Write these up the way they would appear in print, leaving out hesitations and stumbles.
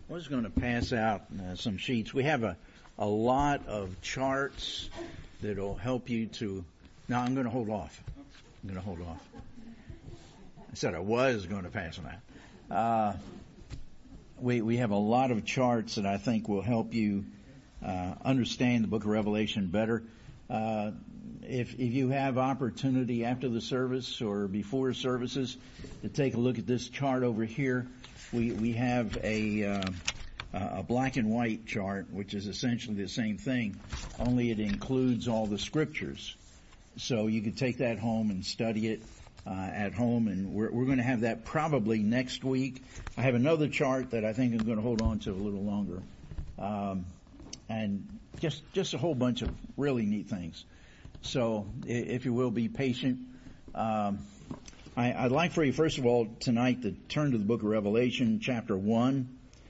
I was going to pass out some sheets. We have a lot of charts that'll help you to. No, I'm going to hold off. I said I was going to pass them out. We have a lot of charts that I think will help you understand the Book of Revelation better. If you have opportunity after the service or before services to take a look at this chart over here, we have a black and white chart, which is essentially the same thing, only it includes all the scriptures. So you could take that home and study it at home, and we're going to have that probably next week. I have another chart that I think I'm going to hold on to a little longer, and just a whole bunch of really neat things. So if you will, be patient. I'd like for you, first of all, tonight to turn to the book of Revelation, chapter 1.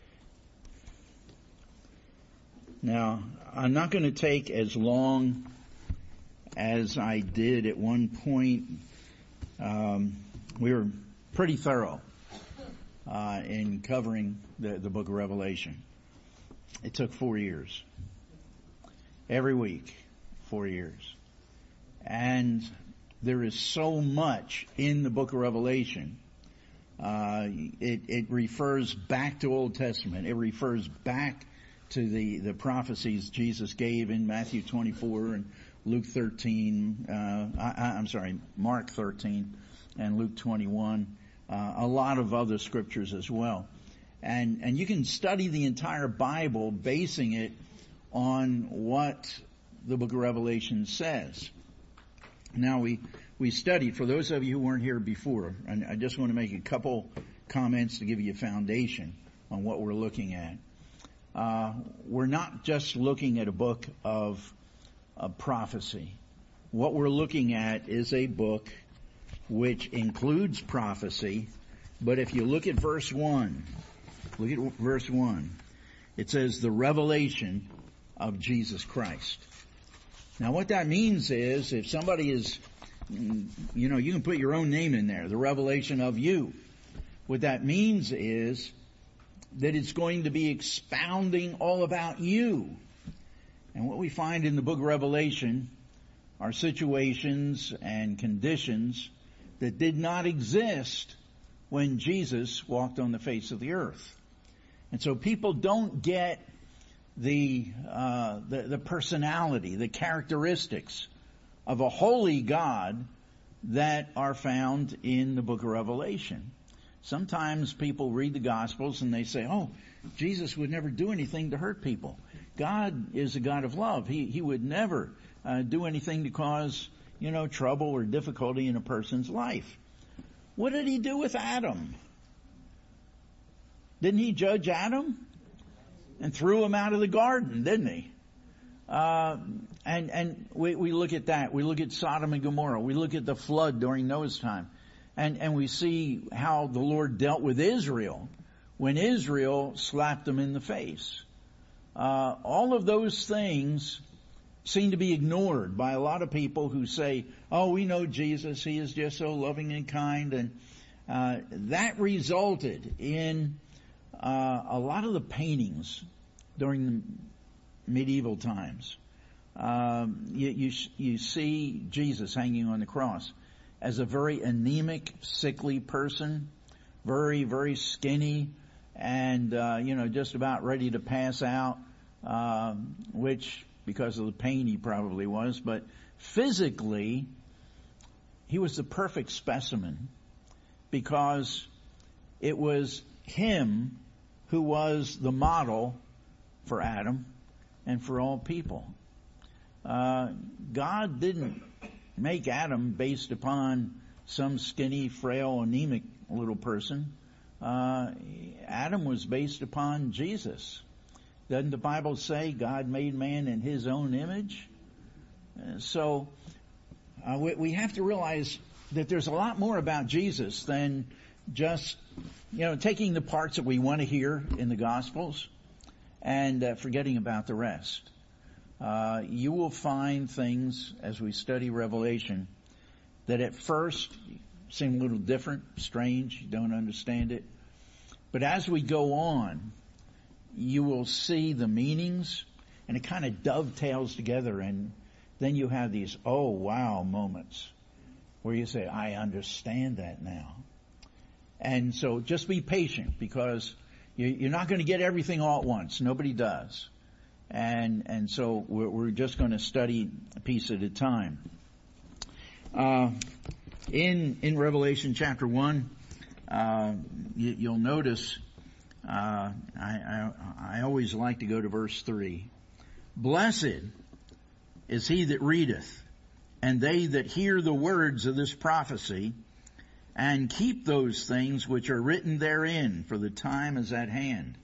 Now, I'm not going to take as long as I did at one point. We were pretty thorough in covering the book of Revelation. It took 4 years. Every week, 4 years. And there is so much in the book of Revelation. It refers back to Old Testament. It refers back to the prophecies Jesus gave in Matthew 24 and Luke 13, Mark 13 and Luke 21, a lot of other scriptures as well. And you can study the entire Bible basing it on what the book of Revelation says. Now we studied, for those of you who weren't here before, and I just want to make a couple comments to give you a foundation on what we're looking at. We're not just looking at a book of prophecy. What we're looking at is a book which includes prophecy, but if you look at verse 1, it says the revelation of Jesus Christ. Now what that means is if somebody is, you can put your own name in there, the revelation of you. What that means is that it's going to be expounding all about you. And what we find in the book of Revelation are situations and conditions that did not exist when Jesus walked on the face of the earth. And so people don't get the personality, the characteristics of a holy God that are found in the book of Revelation. Sometimes people read the Gospels and they say, oh, Jesus would never do anything to hurt people. God is a God of love. He would never do anything to cause, trouble or difficulty in a person's life. What did he do with Adam? Didn't he judge Adam? And threw him out of the garden, didn't he? And we look at that. We look at Sodom and Gomorrah. We look at the flood during Noah's time. And we see how the Lord dealt with Israel when Israel slapped them in the face. All of those things seem to be ignored by a lot of people who say, oh, we know Jesus. He is just so loving and kind. And that resulted in a lot of the paintings during the medieval times. You see Jesus hanging on the cross as a very anemic, sickly person, very, very skinny, and just about ready to pass out, which because of the pain he probably was, but physically he was the perfect specimen because it was him who was the model for Adam and for all people. God didn't make Adam based upon some skinny, frail, anemic little person. Adam was based upon Jesus. Doesn't the Bible say God made man in his own image? So we have to realize that there's a lot more about Jesus than just, taking the parts that we want to hear in the Gospels and forgetting about the rest. You will find things as we study Revelation that at first seem a little different, strange, you don't understand it. But as we go on, you will see the meanings, and it kind of dovetails together, and then you have these oh wow moments where you say, I understand that now. And so just be patient, because you're not going to get everything all at once. Nobody does. And so we're just going to study a piece at a time. In Revelation chapter 1, you'll notice, I always like to go to verse 3. Blessed is he that readeth, and they that hear the words of this prophecy, and keep those things which are written therein, for the time is at hand.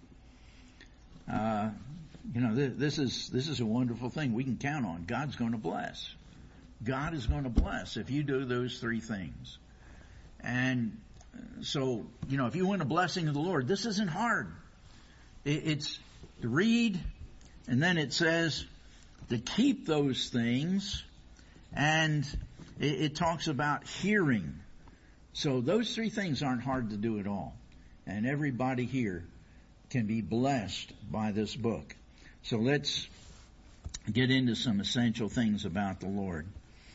This is a wonderful thing we can count on. God's going to bless. God is going to bless if you do those three things. And so, if you want a blessing of the Lord, this isn't hard. It's to read, and then it says to keep those things, and it talks about hearing. So those three things aren't hard to do at all. And everybody here can be blessed by this book. So let's get into some essential things about the Lord.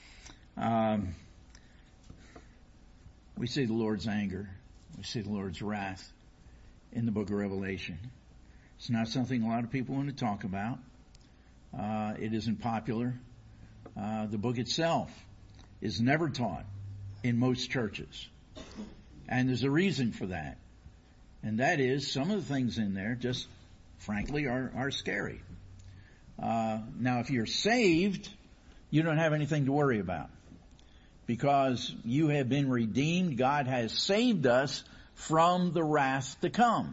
We see the Lord's anger. We see the Lord's wrath in the book of Revelation. It's not something a lot of people want to talk about. It isn't popular. The book itself is never taught in most churches. And there's a reason for that. And that is, some of the things in there just, frankly, are scary. Now, if you're saved, you don't have anything to worry about, because you have been redeemed. God has saved us from the wrath to come.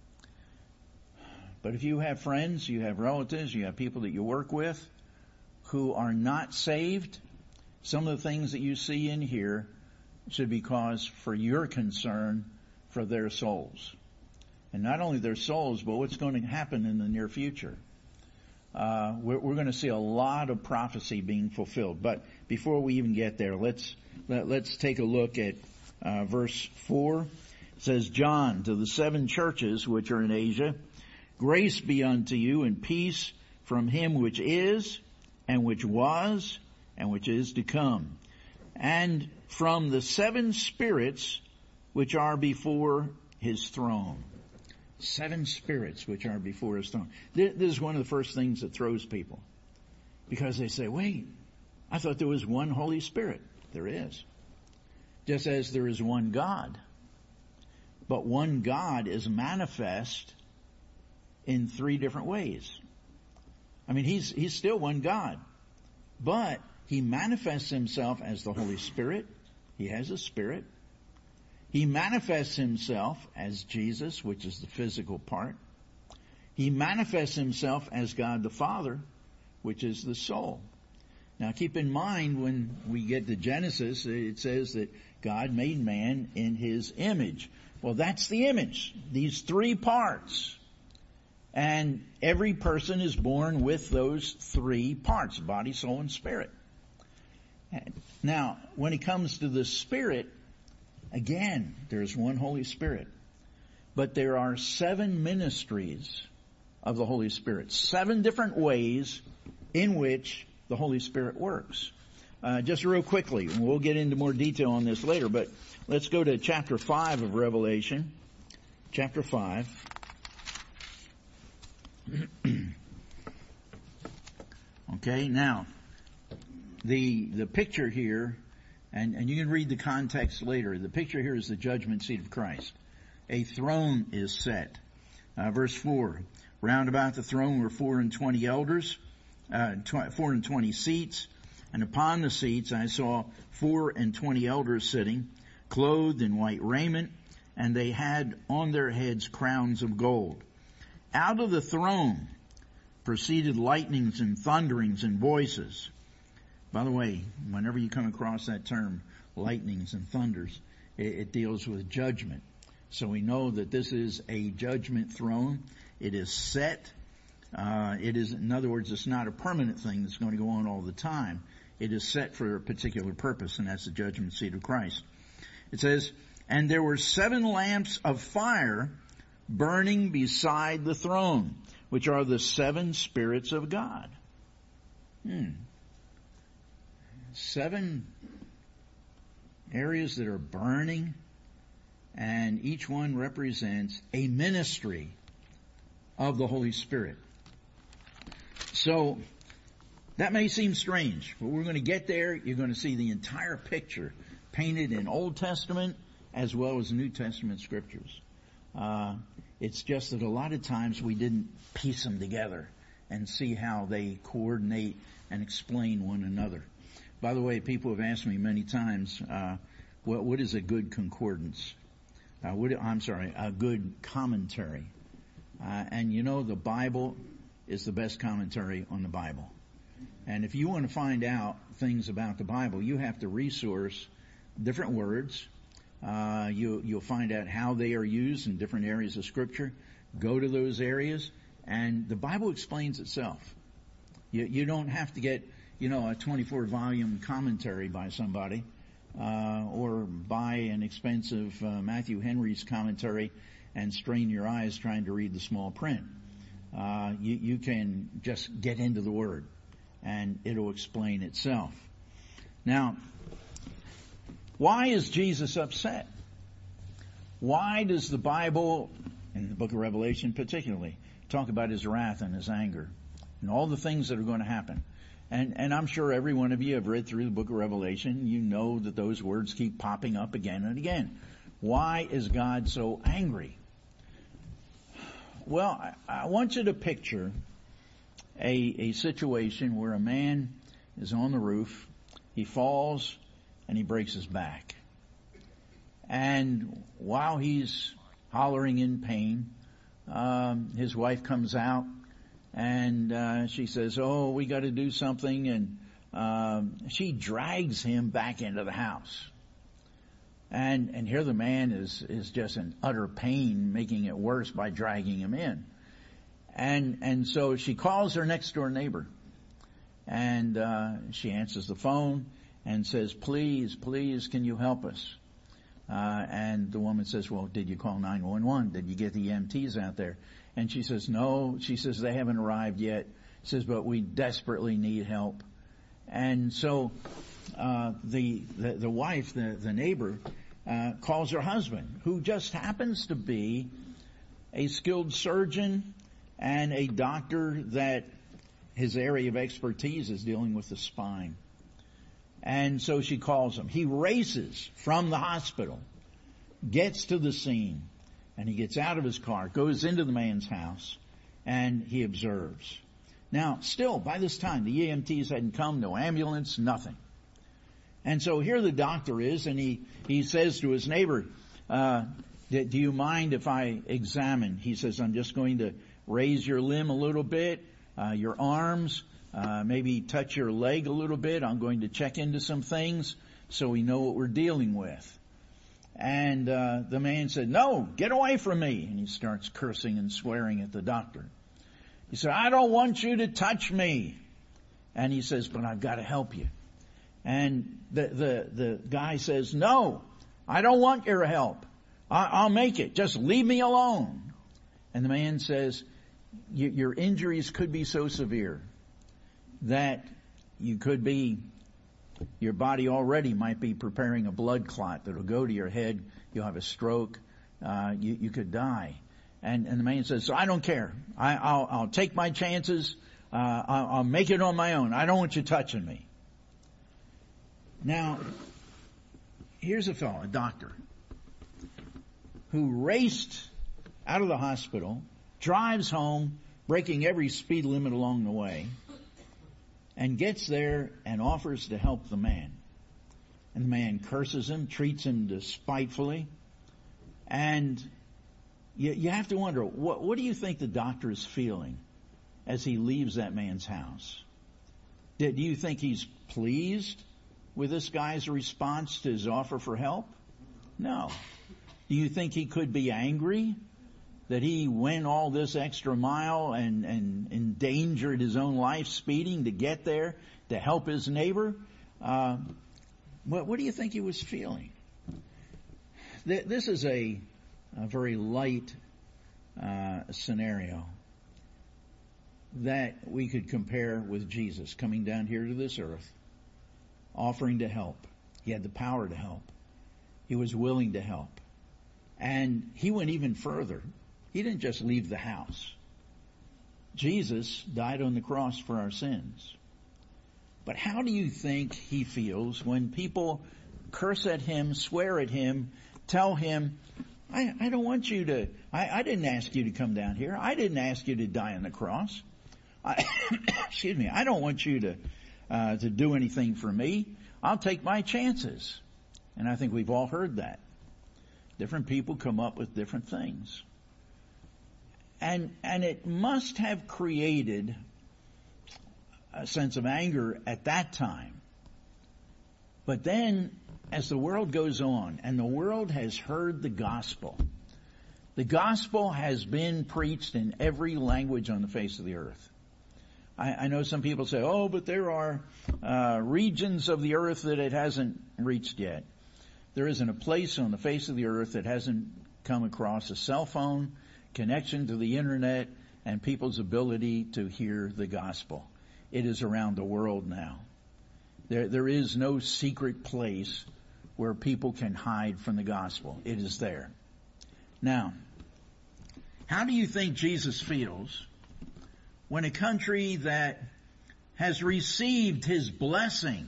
But if you have friends, you have relatives, you have people that you work with who are not saved, some of the things that you see in here should be cause for your concern for their souls. And not only their souls, but what's going to happen in the near future. We're going to see a lot of prophecy being fulfilled. But before we even get there, let's take a look at verse 4. It says, John, to the 7 churches which are in Asia, grace be unto you and peace from him which is, and which was, and which is to come, and from the 7 spirits which are before his throne. 7 spirits which are before his throne. This is one of the first things that throws people, because they say, wait, I thought there was one Holy Spirit. There is. Just as there is one God. But one God is manifest in 3 different ways. I mean, he's still one God, but he manifests himself as the Holy Spirit. He has a spirit. He manifests himself as Jesus, which is the physical part. He manifests himself as God the Father, which is the soul. Now keep in mind, when we get to Genesis, it says that God made man in his image. Well, that's the image. These 3 parts. And every person is born with those 3 parts, body, soul, and spirit. Now, when it comes to the Spirit, again, there's one Holy Spirit. But there are 7 ministries of the Holy Spirit. 7 different ways in which the Holy Spirit works. Just real quickly, and we'll get into more detail on this later, but let's go to chapter 5 of Revelation. Chapter 5. Okay, now, the picture here, and you can read the context later. The picture here is the judgment seat of Christ. A throne is set. Verse 4, round about the throne were 24 elders, 24 seats, and upon the seats I saw 24 elders sitting, clothed in white raiment, and they had on their heads crowns of gold. Out of the throne proceeded lightnings and thunderings and voices. By the way, whenever you come across that term, lightnings and thunders, it deals with judgment. So we know that this is a judgment throne. It is set. It is, in other words, it's not a permanent thing that's going to go on all the time. It is set for a particular purpose, and that's the judgment seat of Christ. It says, and there were 7 lamps of fire burning beside the throne, which are the 7 spirits of God. 7 areas that are burning, and each one represents a ministry of the Holy Spirit. So, that may seem strange, but we're going to get there. You're going to see the entire picture painted in Old Testament as well as New Testament scriptures. It's just that a lot of times we didn't piece them together and see how they coordinate and explain one another. By the way, people have asked me many times, what is a good concordance? A good commentary. And you know, the Bible is the best commentary on the Bible. And if you want to find out things about the Bible, you have to resource different words. You'll find out how they are used in different areas of Scripture. Go to those areas, and the Bible explains itself. You don't have to get, a 24-volume commentary by somebody, or buy an expensive Matthew Henry's commentary and strain your eyes trying to read the small print. You can just get into the Word, and it'll explain itself. Now, why is Jesus upset? Why does the Bible, in the book of Revelation particularly, talk about his wrath and his anger and all the things that are going to happen? And I'm sure every one of you have read through the book of Revelation. You know that those words keep popping up again and again. Why is God so angry? Well, I want you to picture a situation where a man is on the roof, he falls, and he breaks his back. And while he's hollering in pain, his wife comes out and she says, "Oh, we got to do something," and she drags him back into the house. And here the man is just in utter pain, making it worse by dragging him in. And so she calls her next door neighbor, and she answers the phone and says, please, can you help us? And the woman says, well, did you call 911? Did you get the EMTs out there? And she says, no. She says, they haven't arrived yet. She says, but we desperately need help. And so the wife, the neighbor, calls her husband, who just happens to be a skilled surgeon and a doctor that his area of expertise is dealing with the spine. And so she calls him. He races from the hospital, gets to the scene, and he gets out of his car, goes into the man's house, and he observes. Now, still, by this time, the EMTs hadn't come, no ambulance, nothing. And so here the doctor is, and he says to his neighbor, do you mind if I examine? He says, I'm just going to raise your limb a little bit, your arms, maybe touch your leg a little bit. I'm going to check into some things so we know what we're dealing with. And the man said, no, get away from me. And he starts cursing and swearing at the doctor. He said, I don't want you to touch me. And he says, but I've got to help you. And the guy says, no, I don't want your help. I'll make it. Just leave me alone. And the man says, your injuries could be so severe that your body already might be preparing a blood clot that'll go to your head. You'll have a stroke. You could die. And the man says, so I don't care. I'll take my chances. I'll make it on my own. I don't want you touching me. Now, here's a fellow, a doctor, who raced out of the hospital, drives home, breaking every speed limit along the way, and gets there and offers to help the man. And the man curses him, treats him despitefully, and you have to wonder, what do you think the doctor is feeling as he leaves that man's house? Do you think he's pleased with this guy's response to his offer for help? No. Do you think he could be angry that he went all this extra mile and endangered his own life speeding to get there to help his neighbor? What do you think he was feeling? This is a very light scenario that we could compare with Jesus coming down here to this earth, offering to help. He had the power to help. He was willing to help. And he went even further. He didn't just leave the house. Jesus died on the cross for our sins. But how do you think he feels when people curse at him, swear at him, tell him, I don't want you to, I didn't ask you to come down here. I didn't ask you to die on the cross. Excuse me, I don't want you to do anything for me. I'll take my chances. And I think we've all heard that. Different people come up with different things. And it must have created a sense of anger at that time. But then, as the world goes on, and the world has heard the gospel has been preached in every language on the face of the earth. I know some people say, oh, but there are regions of the earth that it hasn't reached yet. There isn't a place on the face of the earth that hasn't come across a cell phone, connection to the internet, and people's ability to hear the gospel. It is around the world now. There is no secret place where people can hide from the gospel. It is there. Now, how do you think Jesus feels when a country that has received his blessing,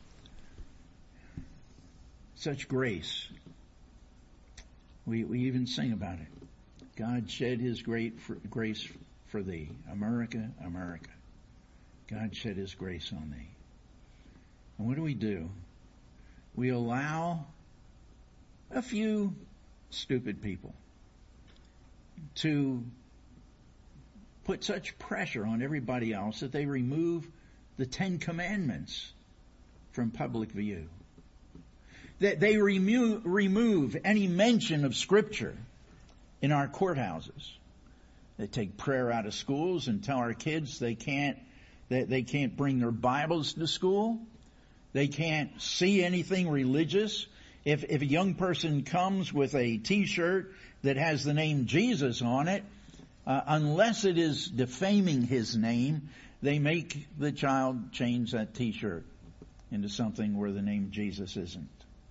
such grace, we even sing about it. God shed his great grace for thee. America, America. God shed his grace on thee. And what do? We allow a few stupid people to put such pressure on everybody else that they remove the 10 Commandments from public view. That they remove any mention of Scripture in our courthouses. They take prayer out of schools and tell our kids they can't bring their Bibles to school. They can't see anything religious. If a young person comes with a T-shirt that has the name Jesus on it, unless it is defaming his name, they make the child change that T-shirt into something where the name Jesus isn't.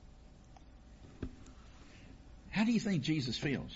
How do you think Jesus feels?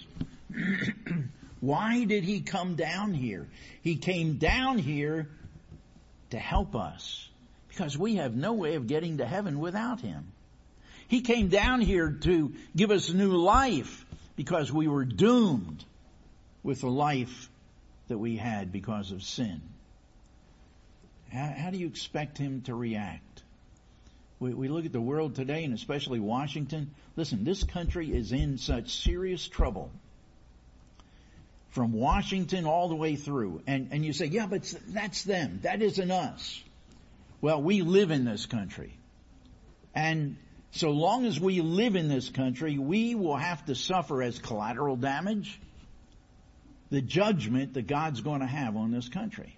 Why did he come down here? He came down here to help us because we have no way of getting to heaven without him. He came down here to give us new life because we were doomed with the life that we had because of sin. How do you expect him to react? We look at the world today, and especially Washington. Listen, this country is in such serious trouble. From Washington all the way through. And you say, yeah, but that's them. That isn't us. Well, we live in this country. And so long as we live in this country, we will have to suffer as collateral damage the judgment that God's going to have on this country.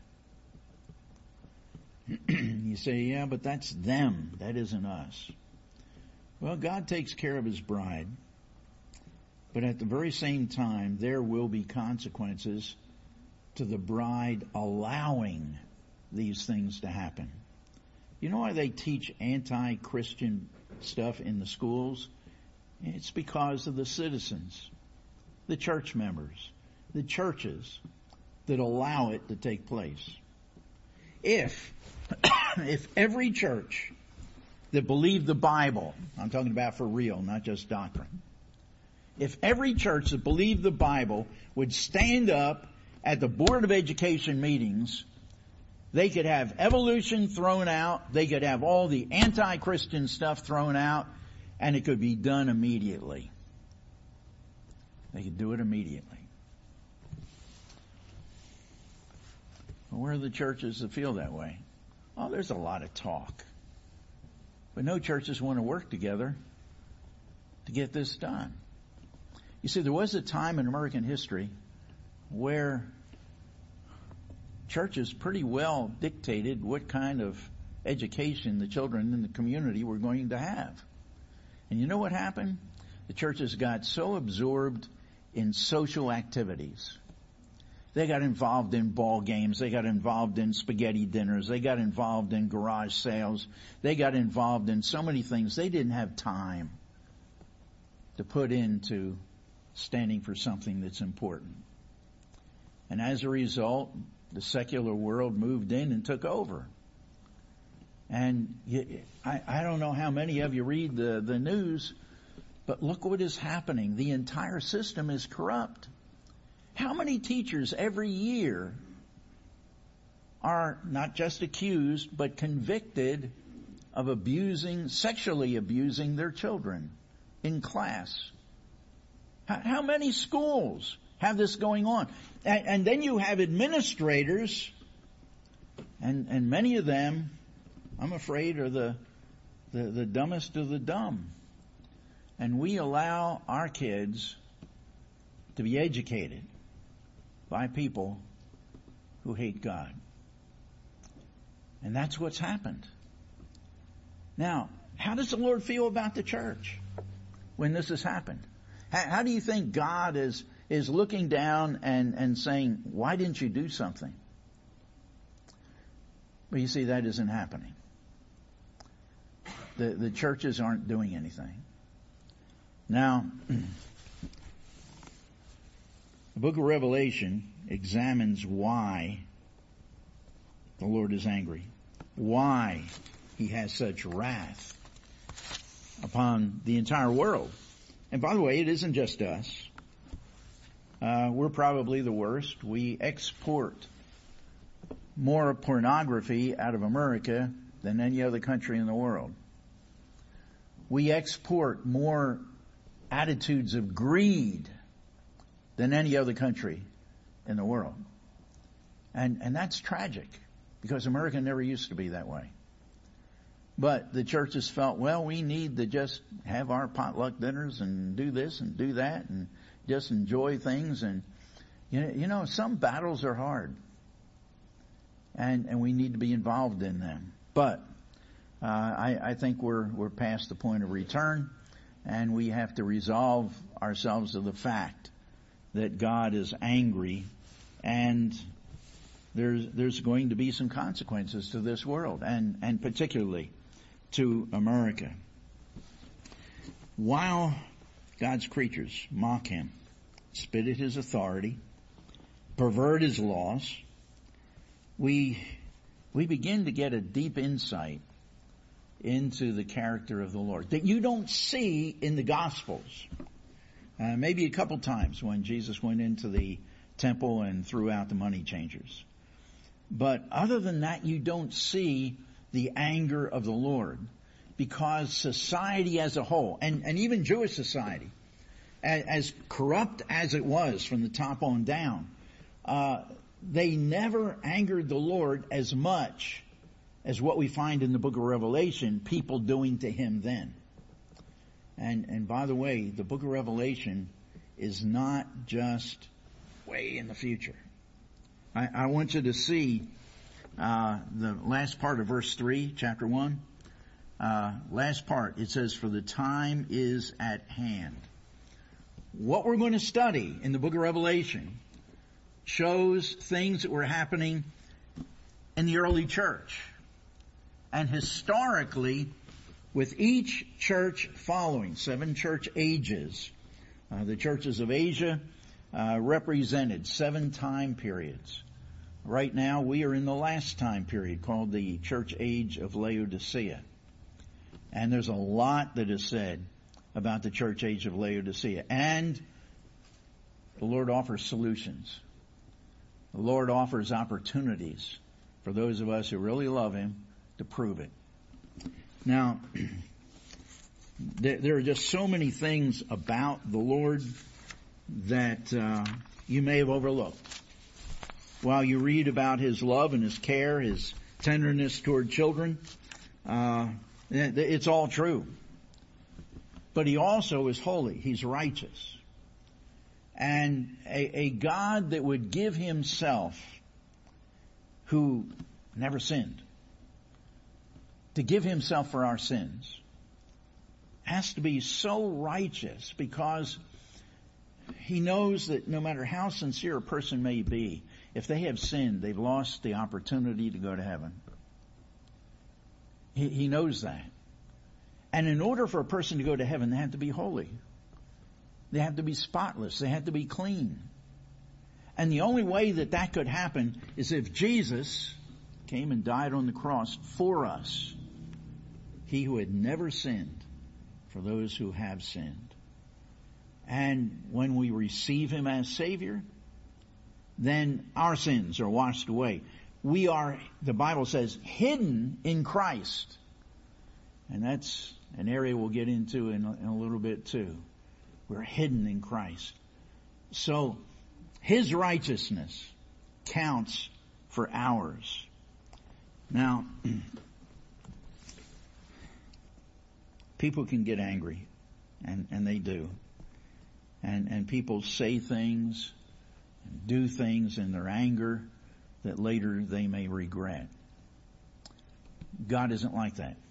You say, yeah, but that's them. That isn't us. Well, God takes care of his bride. But at the very same time, there will be consequences to the bride allowing these things to happen. You know why they teach anti-Christian stuff in the schools? It's because of the citizens, the church members, the churches that allow it to take place. If every church that believed the Bible, I'm talking about for real, not just doctrine, if every church that believed the Bible would stand up at the Board of Education meetings, they could have evolution thrown out, they could have all the anti-Christian stuff thrown out, and it could be done immediately. They could do it immediately. Well, where are the churches that feel that way? Oh, there's a lot of talk. But no churches want to work together to get this done. You see, there was a time in American history where churches pretty well dictated what kind of education the children in the community were going to have. And you know what happened? The churches got so absorbed in social activities, They got involved in ball games. They got involved in spaghetti dinners. They got involved in garage sales. They got involved in so many things. They didn't have time to put into standing for something that's important. And as a result, the secular world moved in and took over. And I don't know how many of you read the news, but look what is happening. The entire system is corrupt. How many teachers every year are not just accused, but convicted of sexually abusing their children in class? How many schools have this going on? And then you have administrators, and many of them, I'm afraid, are the dumbest of the dumb. And we allow our kids to be educated by people who hate God. And that's what's happened. Now, how does the Lord feel about the church when this has happened? How do you think God is looking down and saying, why didn't you do something? Well, you see, that isn't happening. The churches aren't doing anything. Now, the book of Revelation examines why the Lord is angry, why he has such wrath upon the entire world. And by the way, it isn't just us. We're probably the worst. We export more pornography out of America than any other country in the world. We export more attitudes of greed than any other country in the world. And that's tragic, because America never used to be that way. But the churches felt, well, we need to just have our potluck dinners and do this and do that and just enjoy things. And, you know, some battles are hard. And we need to be involved in them. But I think we're past the point of return, and we have to resolve ourselves to the fact that God is angry, and there's going to be some consequences to this world, and particularly to America. While God's creatures mock him, spit at his authority, pervert his laws, we begin to get a deep insight into the character of the Lord that you don't see in the Gospels. Maybe a couple times when Jesus went into the temple and threw out the money changers. But other than that, you don't see the anger of the Lord, because society as a whole, and even Jewish society, as corrupt as it was from the top on down, they never angered the Lord as much as what we find in the book of Revelation, people doing to him then. And by the way, the book of Revelation is not just way in the future. I want you to see the last part of verse 3, chapter 1. Last part, it says, for the time is at hand. What we're going to study in the book of Revelation shows things that were happening in the early church. And historically, with each church following, 7 church ages, the churches of Asia represented 7 time periods. Right now, we are in the last time period, called the church age of Laodicea. And there's a lot that is said about the church age of Laodicea. And the Lord offers solutions. The Lord offers opportunities for those of us who really love him to prove it. Now, there are just so many things about the Lord that you may have overlooked. While you read about his love and his care, his tenderness toward children, it's all true. But he also is holy. He's righteous. And a God that would give himself, who never sinned, to give himself for our sins, has to be so righteous, because He knows that no matter how sincere a person may be, if they have sinned, they've lost the opportunity to go to heaven. He knows that. And in order for a person to go to heaven, they have to be holy. They have to be spotless. They have to be clean. And the only way that that could happen is if Jesus came and died on the cross for us. He who had never sinned for those who have sinned. And when we receive Him as Savior, then our sins are washed away. We are, the Bible says, hidden in Christ. And that's an area we'll get into in a little bit too. We're hidden in Christ. So, His righteousness counts for ours. Now, people can get angry, and they do. And people say things, do things in their anger that later they may regret. God isn't like that.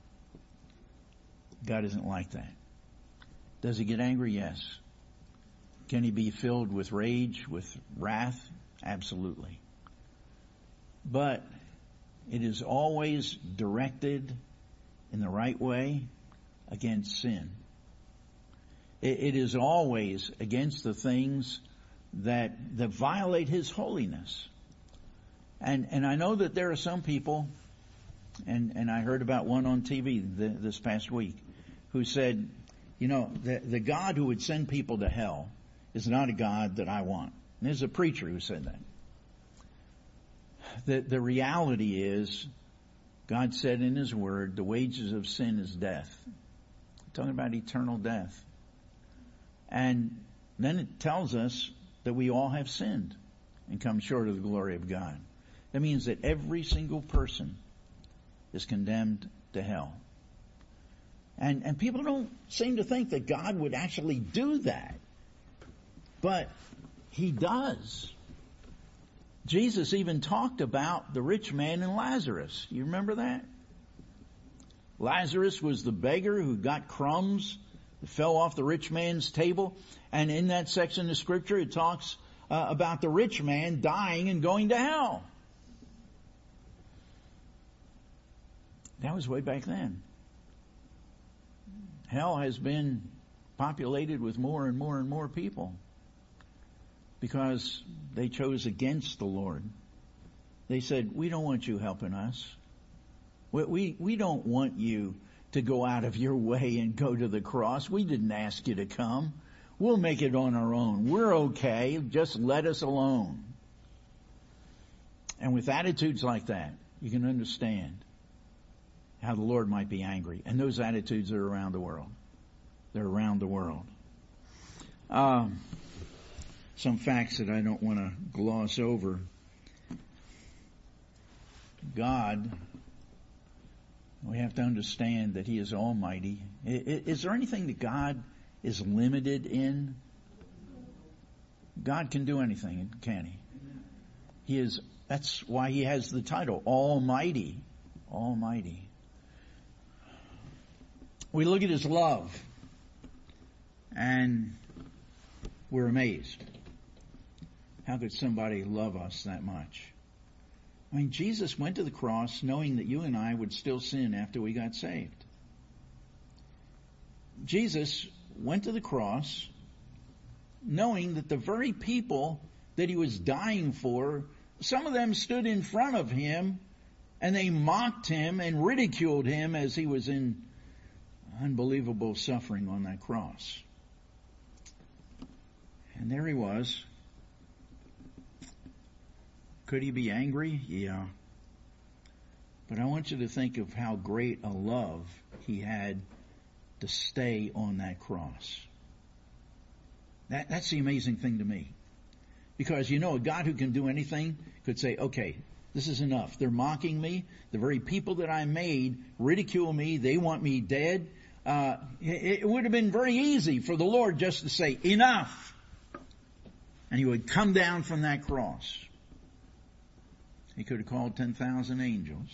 God isn't like that. Does He get angry? Yes. Can He be filled with rage, with wrath? Absolutely. But it is always directed in the right way against sin. It is always against the things that violate His holiness. And I know that there are some people, and I heard about one on TV this past week, who said, the God who would send people to hell is not a God that I want. And there's a preacher who said that. The reality is, God said in His Word, the wages of sin is death. I'm talking about eternal death. And then it tells us that we all have sinned and come short of the glory of God. That means that every single person is condemned to hell. And people don't seem to think that God would actually do that. But He does. Jesus even talked about the rich man and Lazarus. You remember that? Lazarus was the beggar who got crumbs that fell off the rich man's table. And in that section of Scripture, it talks about the rich man dying and going to hell. That was way back then. Hell has been populated with more and more and more people because they chose against the Lord. They said, we don't want you helping us. We don't want you to go out of your way and go to the cross. We didn't ask you to come. We'll make it on our own. We're okay. Just let us alone. And with attitudes like that, you can understand how the Lord might be angry. And those attitudes are around the world. They're around the world. Some facts that I don't want to gloss over. God, we have to understand that He is almighty. Is there anything that God is limited in? God can do anything, can He? That's why He has the title, Almighty. Almighty. We look at His love and we're amazed. How could somebody love us that much? I mean, Jesus went to the cross knowing that you and I would still sin after we got saved. Jesus went to the cross knowing that the very people that He was dying for, some of them stood in front of Him and they mocked Him and ridiculed Him as He was in unbelievable suffering on that cross. And there He was. Could He be angry? Yeah. But I want you to think of how great a love He had to stay on that cross. That's the amazing thing to me. Because a God who can do anything could say, okay, this is enough. They're mocking me. The very people that I made ridicule me. They want me dead. It would have been very easy for the Lord just to say, enough. And He would come down from that cross. He could have called 10,000 angels.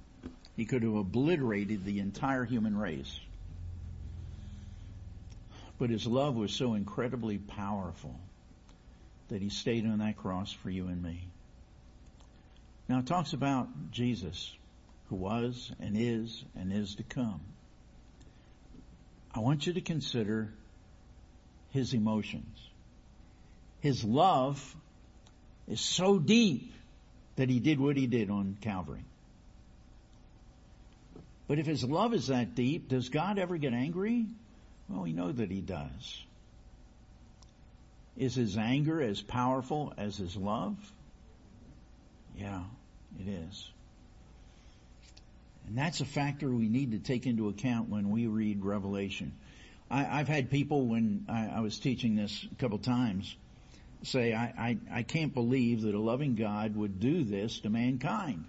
He could have obliterated the entire human race. But his love was so incredibly powerful that he stayed on that cross for you and me. Now it talks about Jesus, who was and is to come. I want you to consider his emotions. His love is so deep that he did what he did on Calvary. But if his love is that deep, does God ever get angry? Well, we know that he does. Is his anger as powerful as his love? Yeah, it is. And that's a factor we need to take into account when we read Revelation. I've had people, when I was teaching this a couple times, say, I can't believe that a loving God would do this to mankind.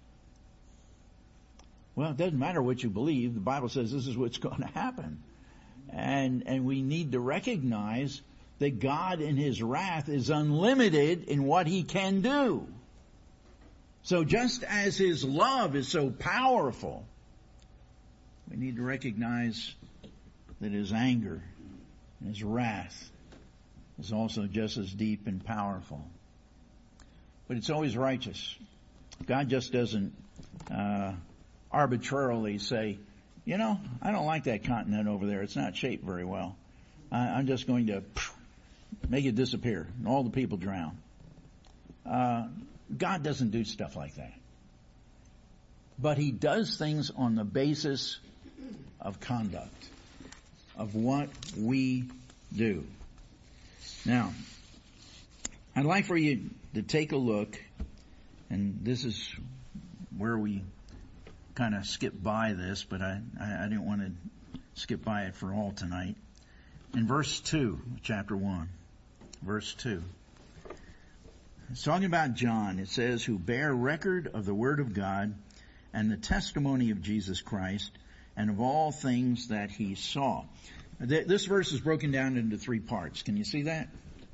Well, it doesn't matter what you believe. The Bible says this is what's going to happen. And we need to recognize that God in his wrath is unlimited in what he can do. So just as his love is so powerful, we need to recognize that his anger and his wrath is also just as deep and powerful. But it's always righteous. God just doesn't arbitrarily say, you know, I don't like that continent over there. It's not shaped very well. I'm just going to make it disappear and all the people drown. God doesn't do stuff like that. But he does things on the basis of conduct, of what we do. Now, I'd like for you to take a look, and this is where we kind of skip by this, but I didn't want to skip by it for all tonight. In verse 2, chapter 1, verse 2. It's talking about John. It says, who bear record of the word of God and the testimony of Jesus Christ and of all things that he saw. This verse is broken down into 3 parts. Can you see that?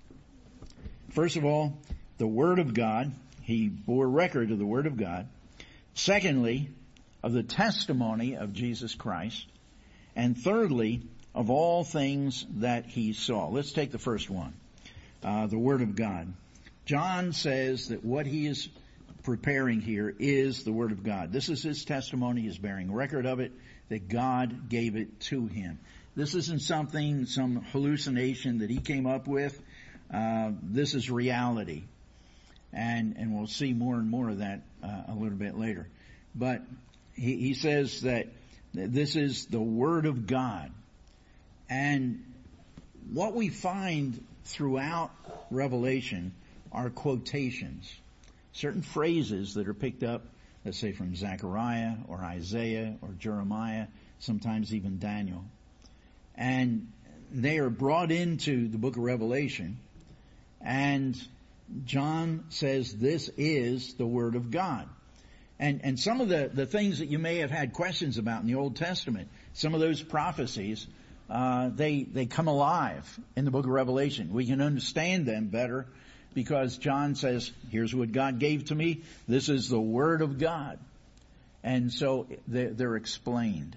First of all, the word of God. He bore record of the word of God. Secondly, of the testimony of Jesus Christ. And thirdly, of all things that he saw. Let's take the first one. The word of God. John says that what he is preparing here is the word of God. This is his testimony. He's bearing record of it, that God gave it to him. This isn't some hallucination that he came up with. This is reality. And we'll see more and more of that a little bit later. But he says that this is the word of God. And what we find throughout Revelation are quotations. Certain phrases that are picked up, let's say from Zechariah or Isaiah or Jeremiah, sometimes even Daniel. And they are brought into the book of Revelation. And John says this is the word of God. And some of the things that you may have had questions about in the Old Testament, some of those prophecies, they come alive in the book of Revelation. We can understand them better because John says, here's what God gave to me. This is the word of God. And so they're explained.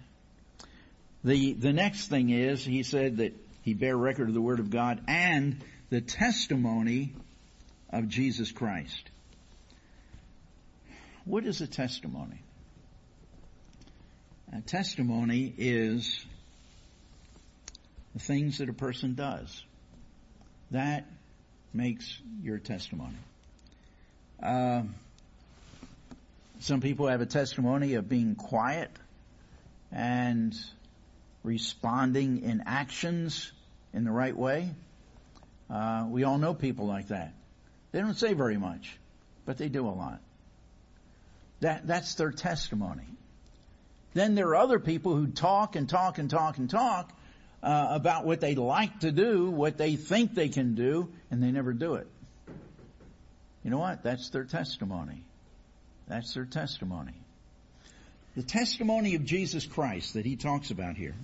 The next thing is, he said that he bear record of the word of God and the testimony of Jesus Christ. What is a testimony? A testimony is the things that a person does. That makes your testimony. Some people have a testimony of being quiet and responding in actions in the right way. We all know people like that. They don't say very much, but they do a lot. That's their testimony. Then there are other people who talk and talk and talk and talk about what they like to do, what they think they can do, and they never do it. You know what? That's their testimony. That's their testimony. The testimony of Jesus Christ that he talks about here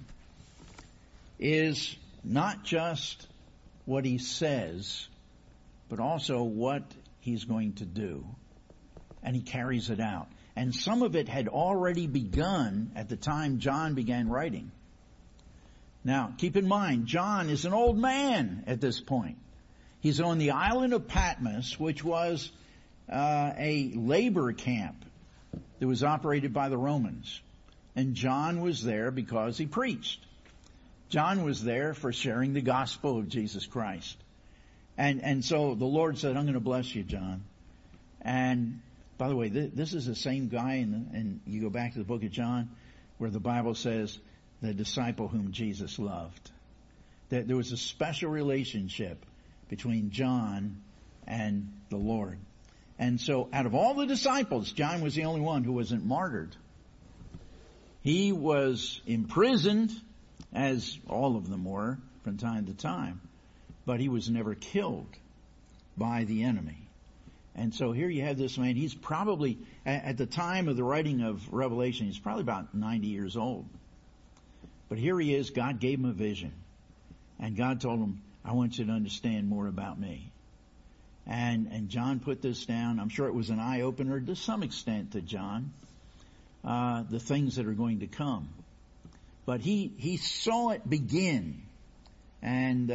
is not just what he says, but also what he's going to do. And he carries it out. And some of it had already begun at the time John began writing. Now, keep in mind, John is an old man at this point. He's on the island of Patmos, which was a labor camp that was operated by the Romans. And John was there because he preached. John was there for sharing the gospel of Jesus Christ. And so the Lord said, I'm going to bless you, John. And by the way, this is the same guy, and you go back to the book of John, where the Bible says, the disciple whom Jesus loved. That there was a special relationship between John and the Lord. And so out of all the disciples, John was the only one who wasn't martyred. He was imprisoned, as all of them were from time to time, but he was never killed by the enemy. And so here you have this man, he's probably, at the time of the writing of Revelation, he's probably about 90 years old. But here he is, God gave him a vision. And God told him, I want you to understand more about me. And John put this down. I'm sure it was an eye-opener to some extent to John, the things that are going to come. But he saw it begin. And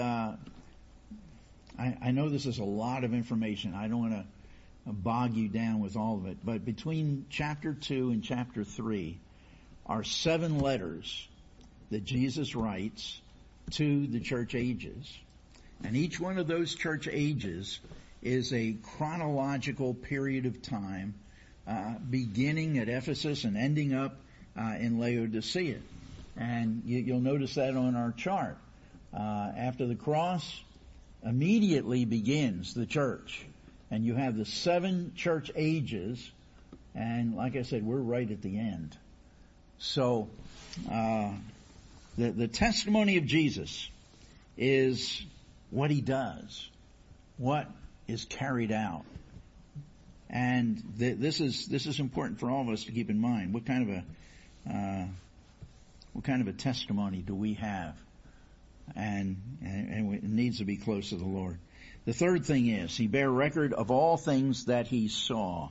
I know this is a lot of information. I don't want to bog you down with all of it. But between chapter 2 and chapter 3 are 7 letters that Jesus writes to the church ages. And each one of those church ages is a chronological period of time, beginning at Ephesus and ending up in Laodicea. And you'll notice that on our chart. After the cross, immediately begins the church. And you have the 7 church ages, and like I said, we're right at the end. So, the testimony of Jesus is what he does, what is carried out. And this is important for all of us to keep in mind. What kind of a testimony do we have? And it needs to be close to the Lord. The third thing is, he bare record of all things that he saw.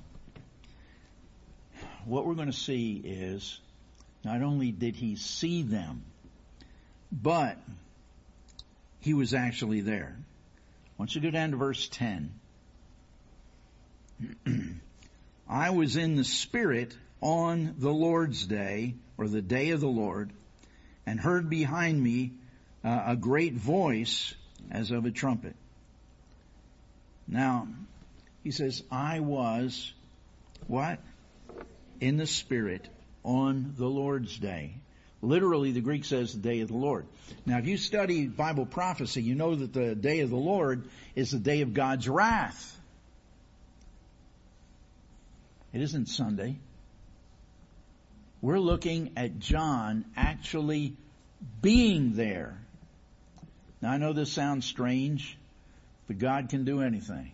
What we're going to see is, not only did he see them, but he was actually there. Once you go down to verse 10. I was in the Spirit on the Lord's day, or the day of the Lord, and heard behind me a great voice as of a trumpet. Now, he says, I was, what? In the Spirit on the Lord's day. Literally, the Greek says the day of the Lord. Now, if you study Bible prophecy, you know that the day of the Lord is the day of God's wrath. It isn't Sunday. We're looking at John actually being there. Now, I know this sounds strange, but God can do anything.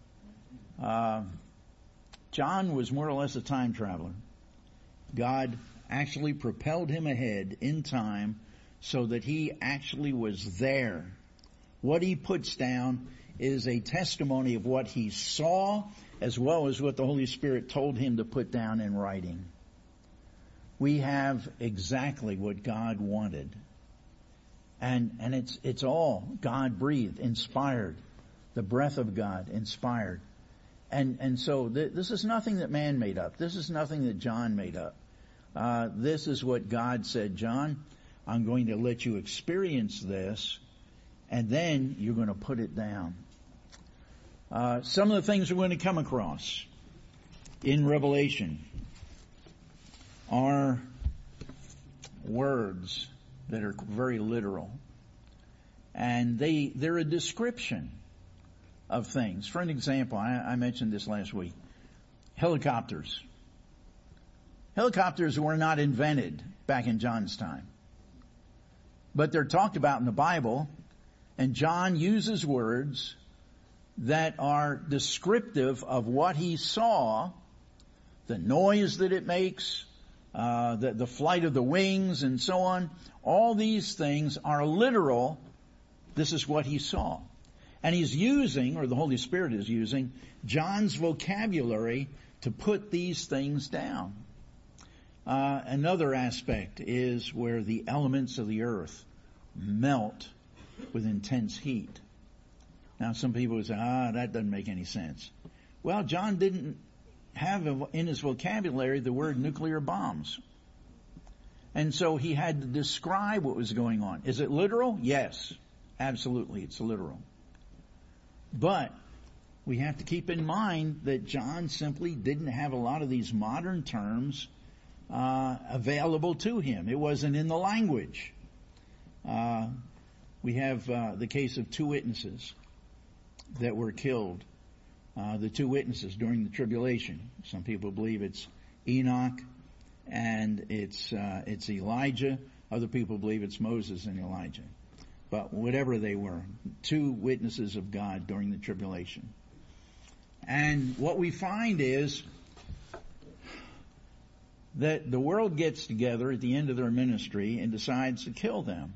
John was more or less a time traveler. God actually propelled him ahead in time so that he actually was there. What he puts down is a testimony of what he saw, as well as what the Holy Spirit told him to put down in writing. We have exactly what God wanted. And it's all God breathed, inspired. The breath of God inspired. And so this is nothing that man made up. This is nothing that John made up. This is what God said, John, I'm going to let you experience this, and then you're going to put it down. Some of the things we're going to come across in Revelation are words that are very literal. And they're a description of things. For an example, I mentioned this last week. Helicopters. Helicopters were not invented back in John's time. But they're talked about in the Bible, and John uses words that are descriptive of what he saw, the noise that it makes, the flight of the wings and so on. All these things are literal. This is what he saw. And he's using, or the Holy Spirit is using, John's vocabulary to put these things down. Another aspect is where the elements of the earth melt with intense heat. Now some people would say, that doesn't make any sense. Well, John didn't have in his vocabulary the word nuclear bombs. And so he had to describe what was going on. Is it literal? Yes, absolutely, it's literal. But we have to keep in mind that John simply didn't have a lot of these modern terms available to him. It wasn't in the language. We have the case of 2 witnesses that were killed. The 2 witnesses during the tribulation. Some people believe it's Enoch and it's Elijah. Other people believe it's Moses and Elijah. But whatever they were, 2 witnesses of God during the tribulation. And what we find is that the world gets together at the end of their ministry and decides to kill them.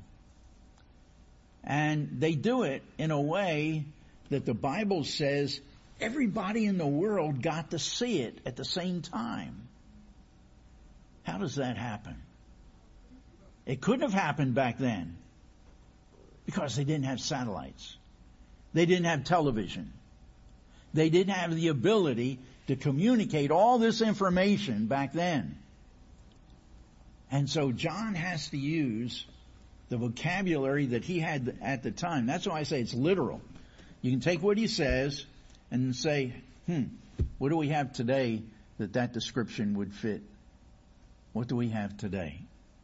And they do it in a way that the Bible says everybody in the world got to see it at the same time. How does that happen? It couldn't have happened back then because they didn't have satellites. They didn't have television. They didn't have the ability to communicate all this information back then. And so John has to use the vocabulary that he had at the time. That's why I say it's literal. You can take what he says and say, what do we have today that description would fit? What do we have today?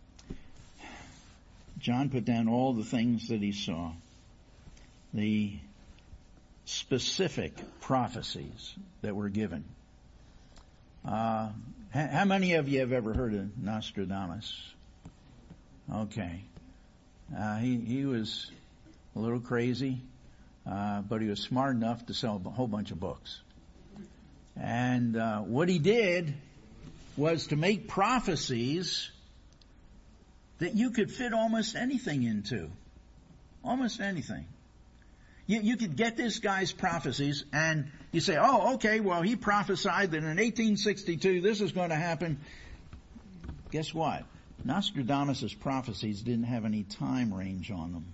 John put down all the things that he saw. The specific prophecies that were given. How many of you have ever heard of Nostradamus? Okay. He was a little crazy, but he was smart enough to sell a whole bunch of books. And what he did was to make prophecies that you could fit almost anything into. Almost anything. You could get this guy's prophecies and you say, okay, well, he prophesied that in 1862 this is going to happen. Guess what? Nostradamus' prophecies didn't have any time range on them.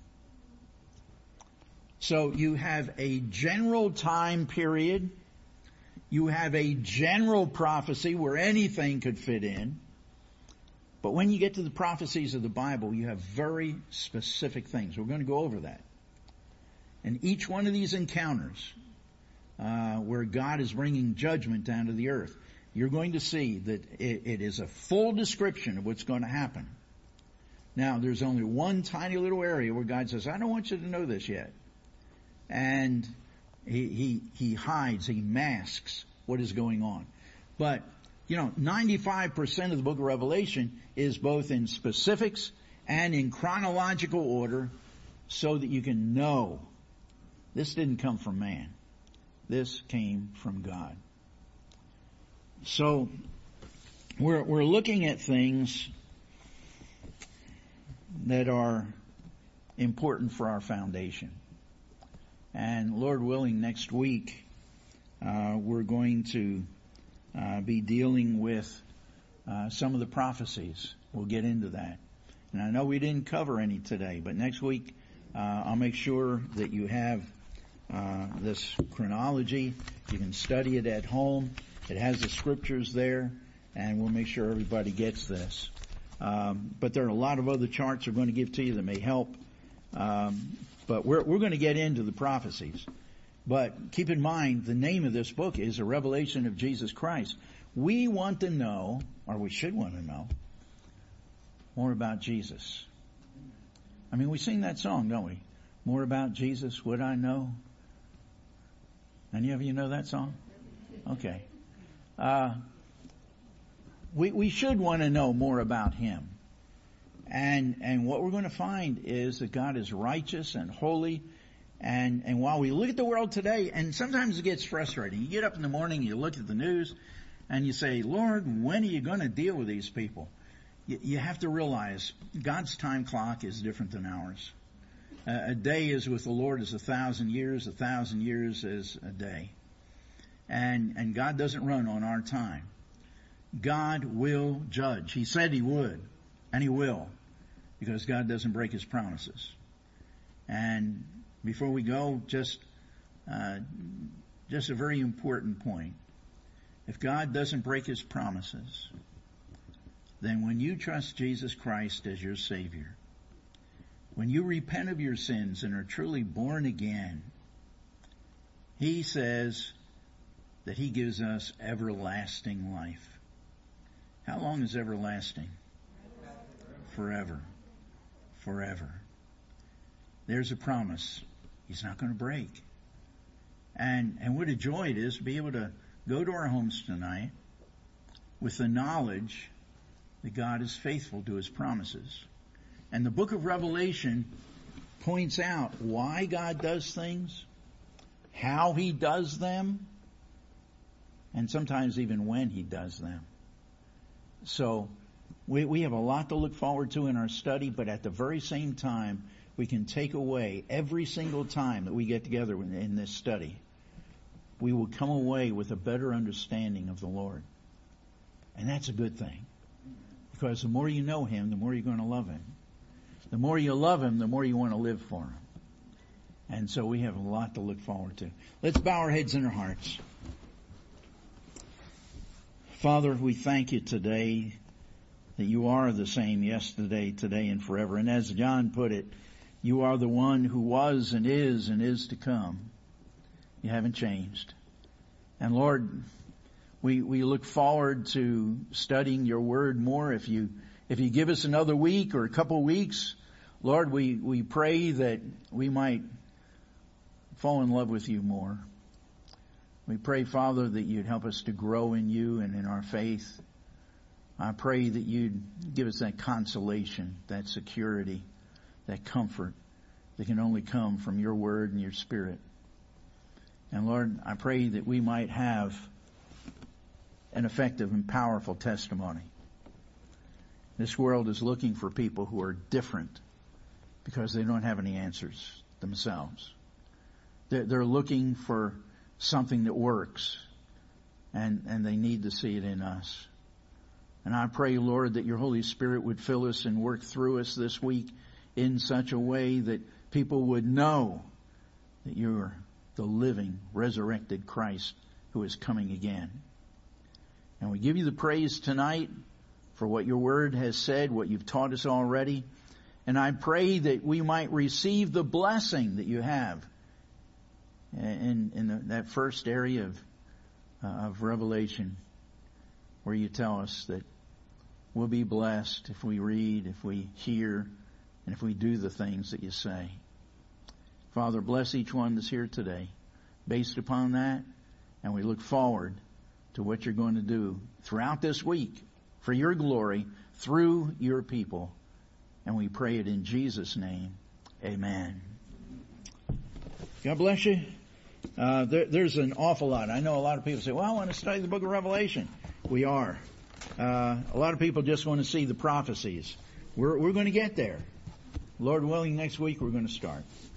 So you have a general time period. You have a general prophecy where anything could fit in. But when you get to the prophecies of the Bible, you have very specific things. We're going to go over that. And each one of these encounters, where God is bringing judgment down to the earth, you're going to see that it is a full description of what's going to happen. Now, there's only one tiny little area where God says, I don't want you to know this yet. And he hides, he masks what is going on. But, 95% of the book of Revelation is both in specifics and in chronological order so that you can know this didn't come from man. This came from God. So we're looking at things that are important for our foundation. And Lord willing, next week we're going to be dealing with some of the prophecies. We'll get into that. And I know we didn't cover any today, but next week I'll make sure that you have this chronology. You can study it at home. It has the scriptures there, and we'll make sure everybody gets this. But there are a lot of other charts we're going to give to you that may help. But we're going to get into the prophecies. But keep in mind, the name of this book is A Revelation of Jesus Christ. We want to know, or we should want to know, more about Jesus. I mean, we sing that song, don't we? More about Jesus would I know. Any of you know that song? Okay. We should want to know more about Him. And what we're going to find is that God is righteous and holy. And while we look at the world today, and sometimes it gets frustrating. You get up in the morning, you look at the news, and you say, Lord, when are you going to deal with these people? You have to realize God's time clock is different than ours. A day is with the Lord is 1,000 years. 1,000 years is a day. And God doesn't run on our time. God will judge. He said He would, and He will. because God doesn't break His promises. And before we go, just a very important point. If God doesn't break His promises, then when you trust Jesus Christ as your Savior, when you repent of your sins and are truly born again, He says that He gives us everlasting life. How long is everlasting? Forever. Forever. There's a promise He's not going to break. And what a joy it is to be able to go to our homes tonight with the knowledge that God is faithful to His promises. And the book of Revelation points out why God does things, how He does them, and sometimes even when He does them. So we have a lot to look forward to in our study, but at the very same time, we can take away every single time that we get together in this study. We will come away with a better understanding of the Lord. And that's a good thing. Because the more you know Him, the more you're going to love Him. The more you love Him, the more you want to live for Him. And so we have a lot to look forward to. Let's bow our heads and our hearts. Father, we thank You today that You are the same yesterday, today, and forever. And as John put it, You are the one who was and is to come. You haven't changed. And Lord, we look forward to studying Your Word more. If you give us another week or a couple of weeks, Lord, we pray that we might fall in love with You more. We pray, Father, that You'd help us to grow in You and in our faith. I pray that You'd give us that consolation, that security, that comfort that can only come from Your Word and Your Spirit. And Lord, I pray that we might have an effective and powerful testimony. This world is looking for people who are different because they don't have any answers themselves. They're looking for something that works, and they need to see it in us. And I pray, Lord, that Your Holy Spirit would fill us and work through us this week in such a way that people would know that You're the living, resurrected Christ who is coming again. And we give You the praise tonight for what Your Word has said, what You've taught us already. And I pray that we might receive the blessing that You have in that first area of Revelation, where You tell us that we'll be blessed if we read, if we hear, and if we do the things that You say. Father, bless each one that's here today based upon that, and we look forward to what You're going to do throughout this week for Your glory through Your people. And we pray it in Jesus' name. Amen. God bless you. There's an awful lot. I know a lot of people say, well, I want to study the book of Revelation. We are. A lot of people just want to see the prophecies. We're going to get there. Lord willing, next week we're going to start.